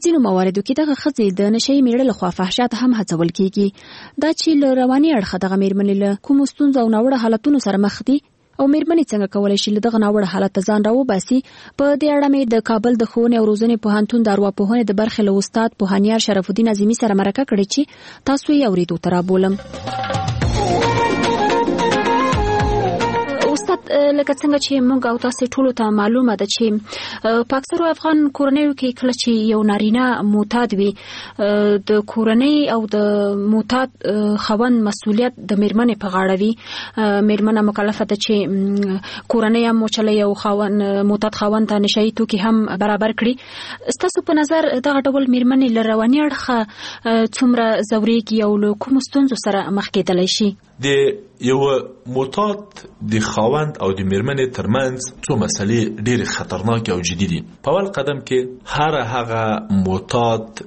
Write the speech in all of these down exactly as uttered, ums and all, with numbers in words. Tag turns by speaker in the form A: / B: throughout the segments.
A: ځینو مواردو کې دغه ښځې د نشي میړه لخوا فحشا ته هم هڅول کیږي. دا چې له رواني اړخه دغه میرمنې له کومو ستونزو او ناوړه حالتونو سره مخ دي او میرمنې څنګه کولای شي له دغه ناوړه حالت ځان راوباسي، په دې اړه مې د کابل د ښوونې او روزنې پوهنتون د ارواپوهنې د برخې له استاد پوهانیار شرف الدین عظیمي سره مرکه کړې چې تاسو یې اورېدو ته رابولم. استاد، لکه څنګه چې موږ او تاسو ټولو ته معلومه ده چې په اکثرو افغان کورنیو کې کله چې یو نارینه معتاد وي، د کورنۍ او د معتاد خاوند مسؤلیت د میرمنې په غاړه وي. میرمنه مکلفه ده چې کورنۍ هم وچلوي او خاوند معتاد خاوند ته نشایي توکي هم برابر کړي. ستاسو په نظر دغه ډول میرمنې له رواني اړخه څومره ځورېږي او له کومو ستونزو سره مخ کېدلی شي؟
B: د یو معتاد د خاوند او د میرمنې ترمنځ څو مسلې ډېرې خطرناکې او جدي دي. په اول قدم کې هر هغه معتاد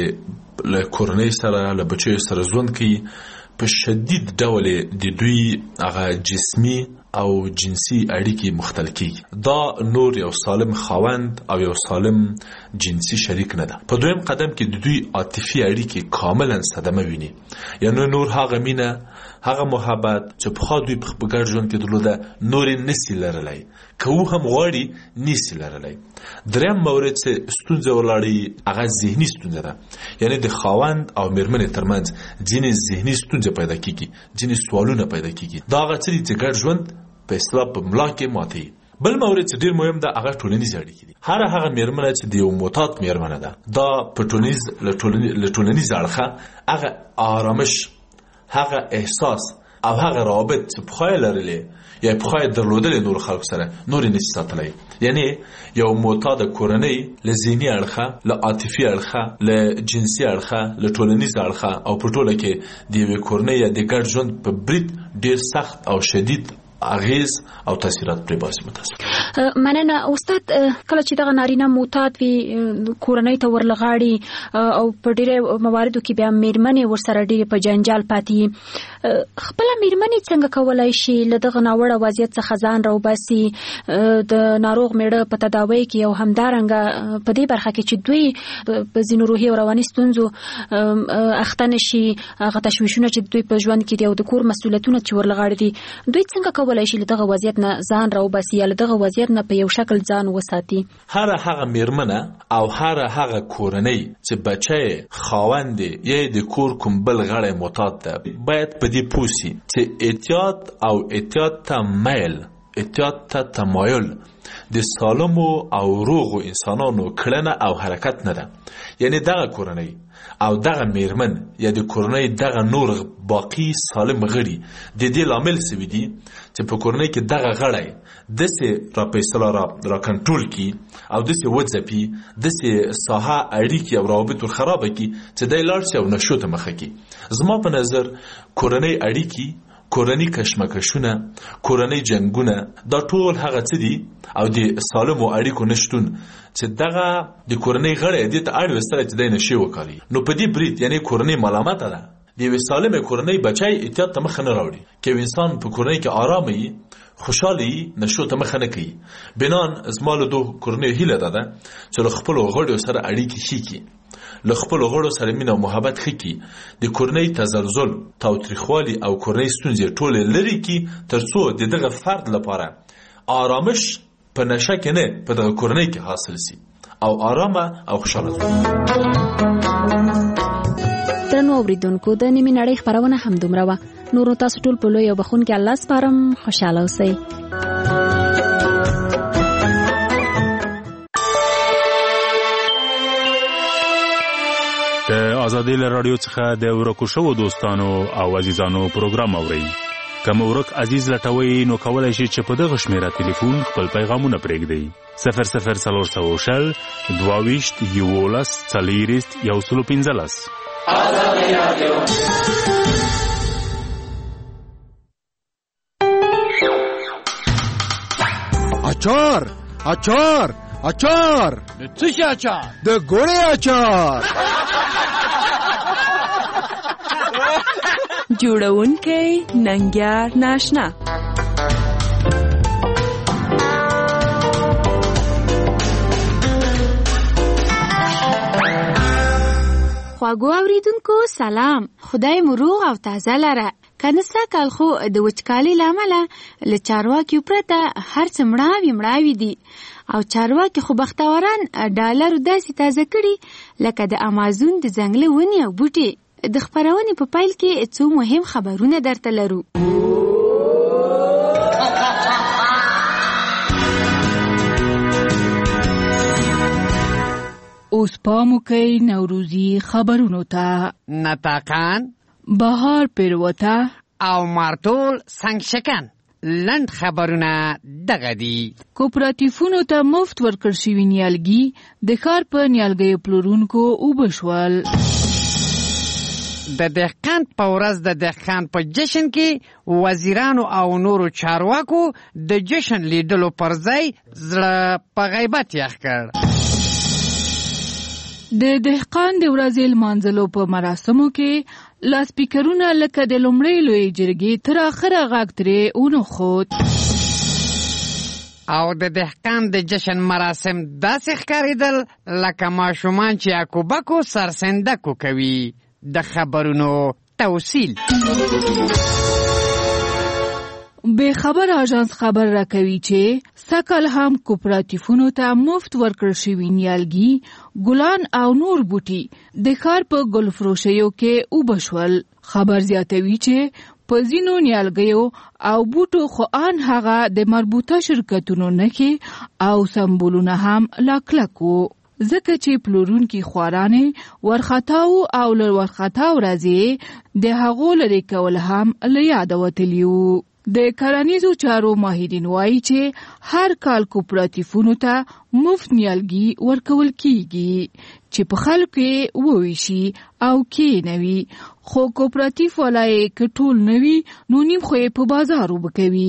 B: چې له کورنۍ سره له بچیو سره ژوند کوي، په شدید ډول د دوی هغه جسمي او جنسي اړیکې مختل کیږي. دا نور یو سالم خاوند او یو سالم جنسي شریک نه ده. په دویم قدم کې د دوی عاطفي اړیکې کاملا صدمه ویني، یعنی نور هغه مینه، هغه محبت چې په خوا دوی په ګډ ژوند کې درلوده نور نسی لرلی، که و هم غواړي نسی لرلی. دریم مورد چې ستونزه ولاړی هغه ذهني ستونزه ده، یعنی د خاوند او میرمنې ترمنځ ځینې ذهني ستونزه پیدا کیږي، ځینې سوالونه پیدا کیږي. دا هغه څه دي چې ګډ ژوند په اصطلاح په ملا کې ماتي. بل مورد چې ډیر مهم ده هغه ټولنیز اړیکې دي. هر هغه میرمنه چې د یو معتاد میرمنه ده، دا په ټولنیز له ټولنیز اړخه هغه آرامش، هغه احساس او هغه رابط چې پخوای لرلی یا پخوای درلودلی نور خلق سره نور نشي ساتلی. یعنی یو معتاد کورنۍ له ذهني اړخه، له عاطفي اړخه، له جنسي اړخه، له ټولنیز اړخه او په ټوله کې د یوې کورنۍ یا د ګډ ژوند په برید ډیر سخت او شدید اغیز او تاثیرات پرې باسي. متاسف
A: مننه استاد. کله چې دغه نارینه معتاد وي، کورنۍ ته ورلغاړي او په ډیره مواردو کې بیا میرمنې ورسره ډیره په جنجال پاتې، خپل میرمنې څنګه کولای شي له دغه ناوړه وضعیت څخه ځان راوباسي، د ناروغ میړه په تداوی کې او همدارنګه په دې برخه کې چې دوی په ځینو روحي او رواني ستونزو اخته نشي، هغه تشویشونه چې دوی په ژوند کې دي او د کور مسؤلیتونه چې ورلغاړي دي، دوی څنګه کولای شي له دغه وضعیت نه ځان راوباسي یا له دغه وضعیت نه په یو شکل ځان وساتي؟
B: هر هغه میرمنه او هر هغه کورنۍ چې بچی خاوند یا د کور کوم بل غړی معتاد ده باید په دې پوه سي چې احتیاط او احتیاط ته میل، احتیاط ته تمایل د سالمو او روغو انسانانو کړنه او حرکت نه ده. یعنی دغه کورنۍ او دغه میرمن یا د کورنۍ دغه نور باقی سالم غړي د دې لامل سوي دي چې په کورنۍ کې دغه غړی دسې را پیسلا را, را کنټرول کی او دسې وځپي، دسې ساحه اړیکې او روابط خرابه کی چې دی لاړ شي او نشو ته مخه کی. زما په نظر کورنۍ اړیکې، کورنۍ کشمکشونه، کورنۍ جنگونه دا ټول هغه څه دي او د سالمو اړیکو نشتون چې دغه د کورنۍ غړی دې ته اړ وستل چې دی نشي وکړي. نو په دې برید یعنی کورنۍ ملامته ده. د یوې سالمې کورنۍ بچی احتیاط ته مخه نه راوړي. که انسان په کورنۍ کې آرام وي، خوشاله وي، نشو ته مخه نه کوي. بنان زما له دوه کورنۍ هیله ده چې له خپلو غړو سره اړیکې ښې کړي، له خپلو غړو سره مینه او محبت ښه کړي، د کورنۍ تزلزل، تاوتریخوالي او کورنۍ ستونزې ټولې لرې کړي تر څو د دغه فرد لپاره آرامش په نشه کې نه په دغه کورنۍ کې حاصل سي او آرامه او خوشاله ژوند.
A: درنو اوریدونکو، د نیمې نړۍ خپرونه همدومره وه. نورو تاسو ټول په لوی او بخونکي الله سپارم. خوشاله اوسئ.
C: د آزادۍ له راډیو څخه د ورکو شوو دوستانو او عزیزانو پروګرام اورئ. که مو ورک عزیز لټوئ نو کولی شئ چې په دغه شمیره تلیفون خپل پیغامونه پرېږدئ. صفر صفر څلور سوه شل دوه ویشت یولس څلېرویشت یو سلو پنځلس. آزادۍ راډیو.
D: اچار اچار اچار
E: د څه شي اچار؟
D: د ګوړې اچار.
F: جوړونکی ننګیار ناشنا.
E: خواږو اوریدونکو سلام. خدای مو روغ او تازه لره. کنه سږکال خو د وچکالۍ له امله له چارواکیو پرته هر څه مړاوي مړاوي دي او چارواکي خو بختوران ډالرو داسې تازه کړي لکه د امازون د ځنګله ونې او بوټي. د خپرونې په پیل کې څو مهم خبرونه درته لرو.
F: اوس پام وکئ نوروزی خبرونو ته.
G: نطاقان،
F: بهار پیروته
G: او مارتول سنگشکن. لند خبرونه دغه دي.
F: کوپراتیفونو ته مفت ورکړل شوي نیالګي د ښار په نیالګیو پلورونکو اوبه شول.
G: د دهقان په ورځ د دهقان په جشن کې وزیرانو او نورو چارواکو د جشن لیدلو پر ځای زړه په غیبت یخ کړ.
F: د دهقان د ورځې لمانځلو په مراسمو کې لاسپیکرونه لکه د لومړۍ لویې جرګې تر اخره غږ ترې ونښود.
G: او د دهقان د جشن مراسم داسې ښکارېدل لکه ماشومان چې اکوبکو سرسندکو کوي. د خبرونو توصیل.
F: به خبر آژانس خبر راکوي چې سږکال هم کوپراتیفونو ته مفت ورکړل شوي نیالګي، ګلان او نور بوټي د ښار په ګل فروشیو کې اوبه شول. خبر زیاتوي چې په ځینو نیالګیو او بوټو خو آن هغه د مربوطه شرکتونو نښې او سمبولونه هم لا کلک وو، ځکه چې پلورونکي خوارانې ورخطاو او له ورخطاو راځي د هغو لرې کول هم له یاده وتلي وو. د کرنیزو چارو ماهرین وایي چې هر کال کوپراتیفونو ته مفت نیالګي ورکول کیږي چې په خلکو یې وویشي او کینوي، خو کوپراتیف ولای کټول نوي نو نیم خو یې په بازار وبکوي.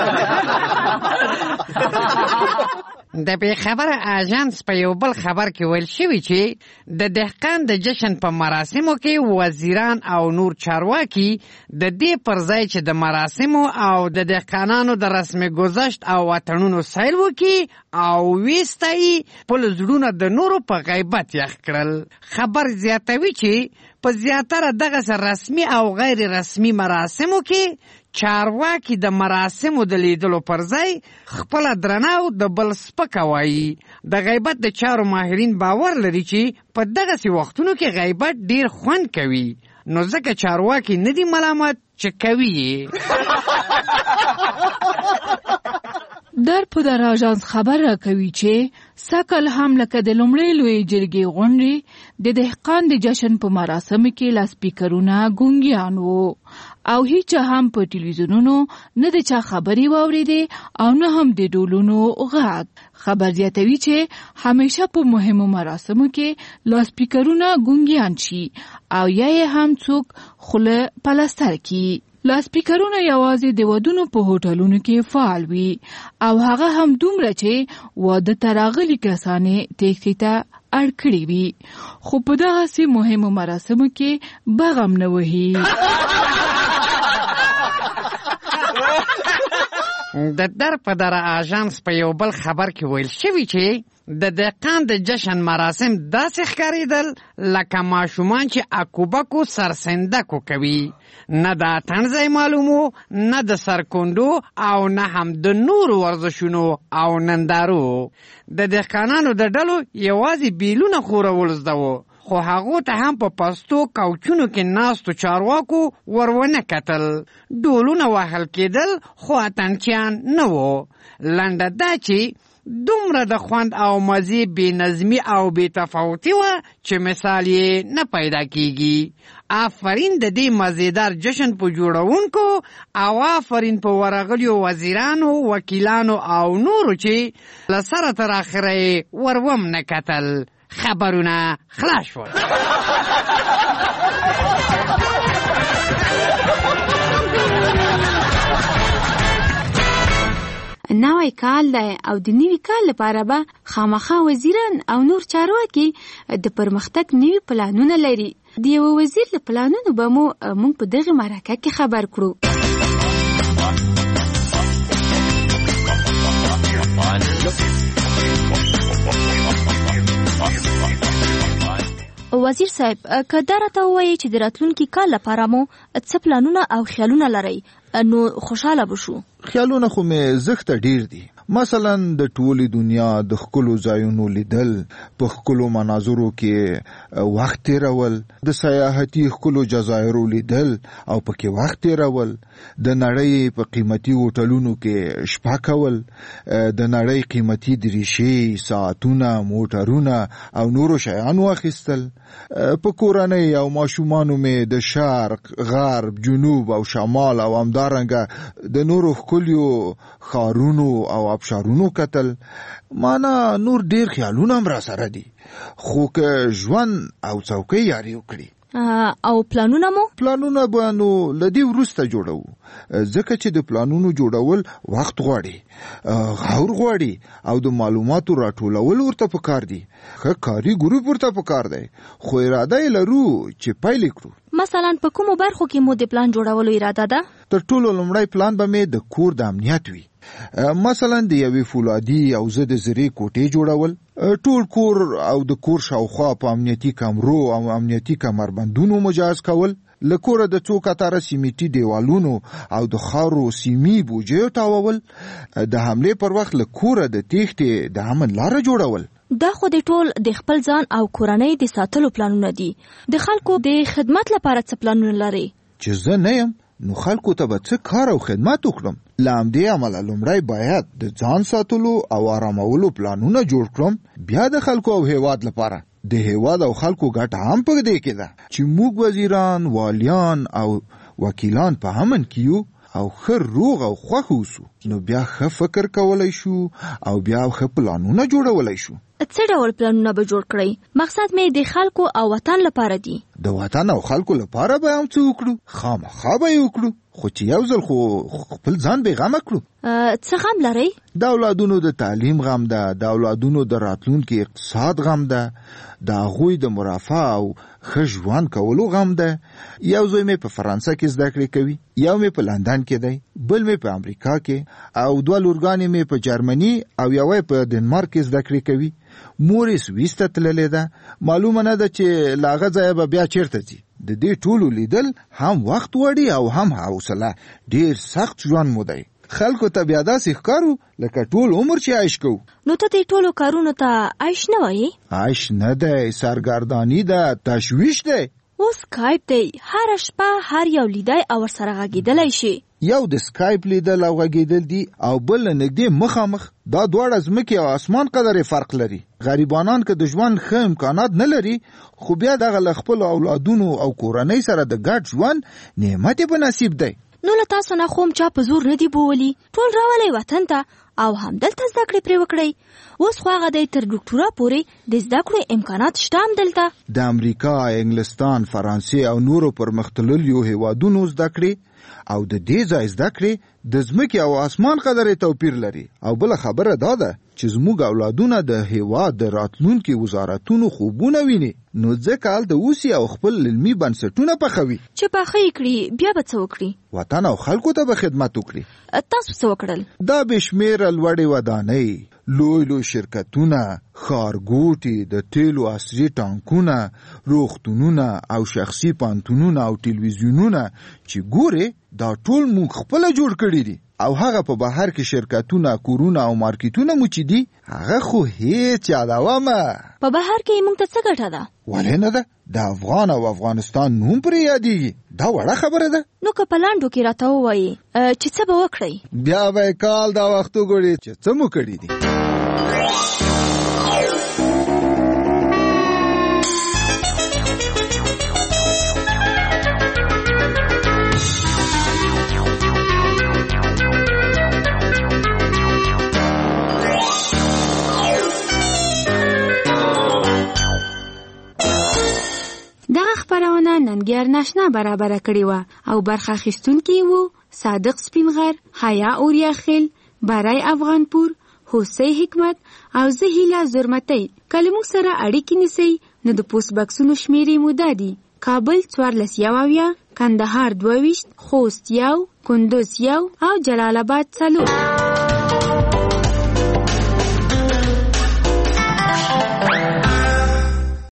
G: د بې خبره آژانس په یو بل خبر کې ویل شوي چې د دهقان د جشن په مراسمو کې وزیران او نور چارواکي د دې پر ځای چې د مراسمو او د دهقانانو د رسم گذشت او وطنونو سیل وکړي او ویستایي خپل زړونه د نورو په غیبت یخ کړل. خبر زیاتوي چې په زیاتره دغه رسمي او غیر رسمي مراسمو کې چارواکي د مراسمو د لیدلو پر ځای خپل درناو د بل سپکه وایي. د غیبت د چارو ماهرین باور لري چې په دغسې وختونو کې غیبت ډیر خوند کوي، نو ځکه چارواکي نه دي ملامت چې کوي یې.
F: در په در آژانس خبر راکوي چې سږکال هم لکه د لومړۍ لویې جرګې غونډې د دهقان د جشن په مراسمو کې لاسپیکرونه ګونګیان وو او هیچا هم په ټلویزیونونو نه د چا خبرې واورېدې او نه هم د ډولونو غږ. خبر زیاتوي چې همیشه په مهمو مراسمو کې لاسپیکرونه ګونګیان شي او یا یې هم څوک خوله پلستر کړي. لاسپیکرونه یوازې د ودونو په هوټلونو کې فعال وي او هغه هم دومره چې واده ته راغلي کسانې تیښتې ته اړ کړي وي، خو په دغسې مهمو مراسمو کې بغم نه وهي.
G: د در په در آژانس په یو بل خبر کې ویل شوي چې د دهقان د جشن مراسم داسې ښکارېدل لکه ماشومان چې اکوبکو سرسندکو کوي. نه د اتڼ ځای معلومو، نه د سرکونډو او نه هم د نورو ورزشونو او نندارو. د دهقانانو د ډلو یوازې بیلونه خورول زده وو، خو هغو ته هم په پستو کوچونو کې ناستو چارواکو ورونه کتل. ډولونه وهل کېدل خو اتڼچیان نه وو. لنډه دا چې دومره د خوند او مزې بې نظمي او بې تفاوتي وه چې مثال یې نه پیدا کیږي. آفرین د دې مزیدار جشن په جوړونکو او آفرین په ورغلیو وزیرانو، وکیلانو او نورو چې له سره تر اخره یې وروم نه کتل. خبرونه خلاص شول.
E: نوی کال دی او د نوي کال لپاره به خامخا وزیران او نور چارواکي د پرمختګ نوي پلانونه لري. د یو وزیر له پلانونو به مو موږ په دغه مرکه کې خبر کړو.
H: وزیر صاحب که دا راته ووایي چې د راتلونکي کال لپاره مو څه پلانونه او خیالونه لرئ نو خوشحاله بشو.
D: خیالونه خو مې زښته ډیر دي. مثلا د ټولې دنیا د ښکلو ځایونو لیدل، په ښکلو مناظرو کې وخت تېرول، د سیاحتي ښکلو جزایرو لیدل او پکې وخت تېرول، د نړۍ په قیمتي هوټلونو کې شپه کول، د نړۍ قیمتي دریشې، ساعتونه، موټرونه او نورو شیان واخیستل. په کورنۍ او ماشومانو مې د شرق، غرب، جنوب او شمال او همدارنګه د نورو ښکلیو ښارونو او ابشارونو کتل. مانا نور ډیر خیالونه هم را سره دي، خو که ژوند او څوکۍ یاري وکړي.
H: او پلانونه مو؟
D: پلانونه به نو لدی وروسته جوړو، ځکه چې د پلانونو جوړول وخت غواړي، غور غواړي او د معلوماتو راټولول ورته پکار دي. ښه کاري ګروپ ورته پکار دی، خو اراده یې لرو چې پیل کړو.
H: مثلا په کومو برخو کې مو د پلان جوړولو اراده ده؟
D: تر ټولو لومړی پلان به مې د کور د امنیت وي. مثلا د یوې فولادي او زه د زرې کوټې جوړول، ټول کور او د کور شاوخوا په امنیتي کمرو او امنیتي کمربندونو مجهز کول، له کوره د څو کتاره سیمټي دیوالونو او د خارو سیمي بوجیو تاوول، د حملې پر وخت له کوره د تېښتې د امن لاره جوړول.
H: دا خو د ټول د خپل ځان او کورنۍ د ساتلو پلانونه دي. د خلکو د خدمت لپاره څه پلانونه لري؟
D: چې زه نه یم نو خلکو ته به څه کار او خدمت وکړم. له همدې امله لومړی باید د ځان ساتلو او آرامولو پلانونه جوړ کړم، بیا د خلکو او هیواد لپاره. د هیواد او خلکو ګټه هم په دې کې ده چې موږ وزیران، والیان او وکیلان په امن کې یو او ښه روغ او خوښ اوسو، نو بیا ښه فکر کولی شو او بیا ښه پلانونه جوړولی شو.
H: څه ډول پلانونه به جوړ کړئ؟ مقصد مې د خلکو او وطن لپاره دی.
D: د وطن او خلکو لپاره به هم څه وکړو، خامخا به یې وکړو، خو چې یو ځل خو خپل ځان بې غمه کړو.
H: څه غم لرئ؟
D: د اولادونو د تعلیم غم ده، د اولادونو د راتلونکي اقتصاد غم ده، د هغوی د مرافع او ښه ژوند کولو غم ده. یو زوی مې په فرانسه کې زده کړې کوي، یو مې په لندن کې دی، بل مې په امریکا کې، او دوه لورګانې مې په جرمني او یوه په ډنمارک کې زده کړې کوي. مور یې سویس ته تللې ده، معلومه نه ده چې له هغه ځایه به بیا چیرته ځي. د دې ټولو لیدل هم وخت وړي او هم حوصله. ډیر سخت ژوند مو دی. خلکو ته بیا داسې ښکارو لکه ټول عمر چې عیش کوو.
H: نو ته دې ټولو کارونو ته عیش نه وایې؟
D: عیش نه دی، سرګرداني ده، تشویش دی.
H: اوس سکایپ دی، هر شپه هر یو لیدای او ورسره غږېدلی شي.
D: یو د سکایپ لیدل او غږېدل دي او بل نږدې مخامخ. دا دواړه ځمکې او اسمان قدر فرق لري. غریبانان که د ژوند ښه امکانات نه لري، خو بیا دغه له خپلو اولادونو او کورنۍ سره د ګډ ژوند نعمت یې په نصیب دی.
H: نو له تاسو نه خو هم چا په زور نه دی بوولي، ټول راولئ وطن ته او همدلته زده کړې پرې وکړئ. اوس خو هغه دی تر ډاکټورا پورې د زده کړو امکانات شته هم دلته.
D: د امریکا، انګلستان، فرانسې او نورو پرمختللیو هیوادونو زده کړې او د دې ځای زده کړې د ځمکې او اسمان قدر توپیر لري. او بله خبره دا ده چې زموږ اولادونه د هیواد د راتلونکي وزارتونو خوبونه ویني، نو ځکه هلته اوسي او خپل علمي بنسټونه پخوي.
H: چې پاخه یې کړي بیا به څه وکړي؟
D: وطن او خلکو ته به خدمت وکړي.
H: تاسو څه وکړل؟
D: دا بې شمېره لوړې ودانۍ، لوی لوی شرکتونه، ښارګوټي، د تیلو عصري ټانکونه، روغتونونه او شخصي پانتونونه او ټلویزیونونه چې ګورې دا ټول موږ خپله جوړ کړي دي. او هغه په بهر کې شرکتونه، کورونه او مارکیټونه مو چې دي، هغه خو هیڅ یادومه.
H: په بهر کې موږ ته څه ګټه ده؟
D: ولې نه ده؟ د افغان او افغانستان نوم پرې یادېږي. دا وړه خبره ده.
H: نو که په لنډو کې راته ووایي چې څه به وکړئ؟
D: بیا به یې کال دا وخت وګورې چې څه مو کړي دي.
E: دغه خپرونه ننګیار ناشنا برابره کړې وه او برخه اخیستونکي وو صادق سپینغر، حیا اوریاخیل، برای افغانپور، حوسی حکمت او زه هیله زرمتی. که موږ سره اړیکې نیسئ نو د پوسټ بکسونو شمیرې مو دا دي: کابل څوارلس یو اویا، کندهار دوه ویشت، خوست یو، کندوز یو او جلال آباد څلور.